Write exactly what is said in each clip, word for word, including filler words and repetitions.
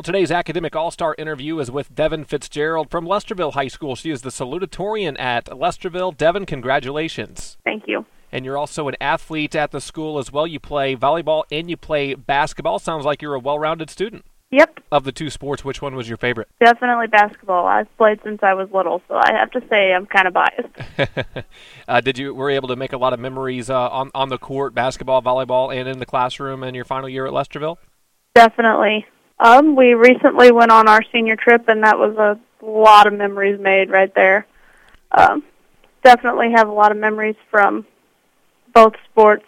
Well, today's Academic All-Star interview is with Devin Fitzgerald from Lesterville High School. She is the salutatorian at Lesterville. Devin, congratulations. Thank you. And you're also an athlete at the school as well. You play volleyball and you play basketball. Sounds like you're a well-rounded student. Yep. Of the two sports, which one was your favorite? Definitely basketball. I've played since I was little, so I have to say I'm kind of biased. uh, did you were you able to make a lot of memories uh, on on the court, basketball, volleyball, and in the classroom in your final year at Lesterville? Definitely. Um, we recently went on our senior trip, and that was a lot of memories made right there. Um, definitely have a lot of memories from both sports.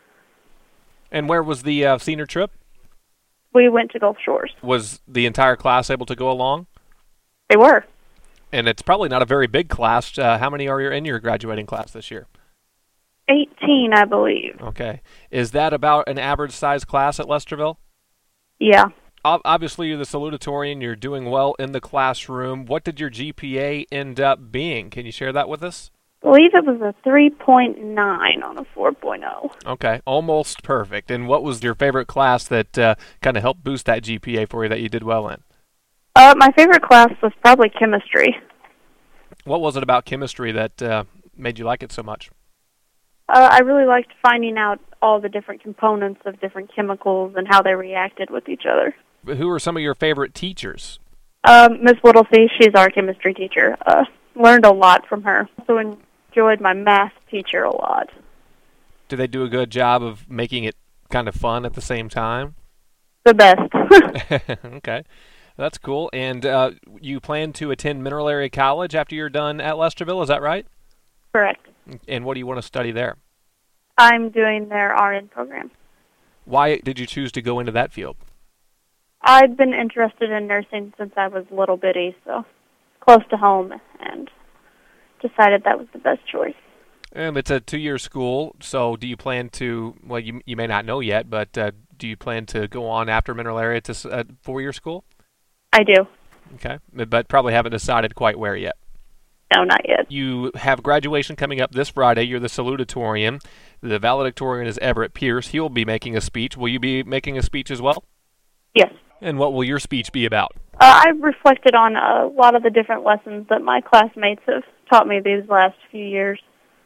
And where was the uh, senior trip? We went to Gulf Shores. Was the entire class able to go along? They were. And it's probably not a very big class. Uh, how many are in your graduating class this year? eighteen, I believe. Okay. Is that about an average-sized class at Lesterville? Yeah. Obviously, you're the salutatorian. You're doing well in the classroom. What did your G P A end up being? Can you share that with us? I believe it was a three point nine on a four point oh. Okay, almost perfect. And what was your favorite class that uh, kind of helped boost that G P A for you that you did well in? Uh, my favorite class was probably chemistry. What was it about chemistry that uh, made you like it so much? Uh, I really liked finding out all the different components of different chemicals and how they reacted with each other. Who are some of your favorite teachers? Um, Miss Whittlesey, she's our chemistry teacher. Uh, learned a lot from her. Also enjoyed my math teacher a lot. Do they do a good job of making it kind of fun at the same time? The best. Okay, that's cool. And uh, you plan to attend Mineral Area College after you're done at Lesterville, is that right? Correct. And what do you want to study there? I'm doing their R N program. Why did you choose to go into that field? I've been interested in nursing since I was little bitty, so close to home, and decided that was the best choice. Um, it's a two-year school, so do you plan to, well, you you may not know yet, but uh, do you plan to go on after Mineral Area to a uh, four-year school? I do. Okay, but probably haven't decided quite where yet. No, not yet. You have graduation coming up this Friday. You're the salutatorian. The valedictorian is Everett Pierce. He will be making a speech. Will you be making a speech as well? Yes. And what will your speech be about? Uh, I've reflected on a lot of the different lessons that my classmates have taught me these last few years.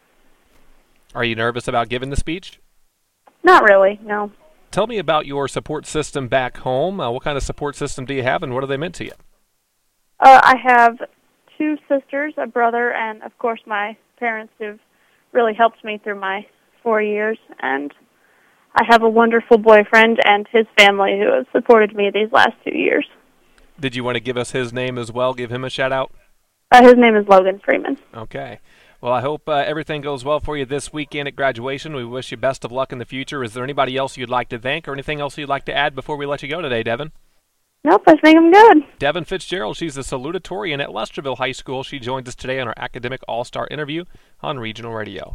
Are you nervous about giving the speech? Not really, no. Tell me about your support system back home. Uh, what kind of support system do you have, and what have they meant to you? Uh, I have two sisters, a brother, and, of course, my parents who've really helped me through my four years, and I have a wonderful boyfriend and his family who has supported me these last two years. Did you want to give us his name as well? Give him a shout-out? Uh, his name is Logan Freeman. Okay. Well, I hope uh, everything goes well for you this weekend at graduation. We wish you best of luck in the future. Is there anybody else you'd like to thank or anything else you'd like to add before we let you go today, Devin? Nope, I think I'm good. Devin Fitzgerald, she's the salutatorian at Lesterville High School. She joins us today on our Academic All-Star interview on Regional Radio.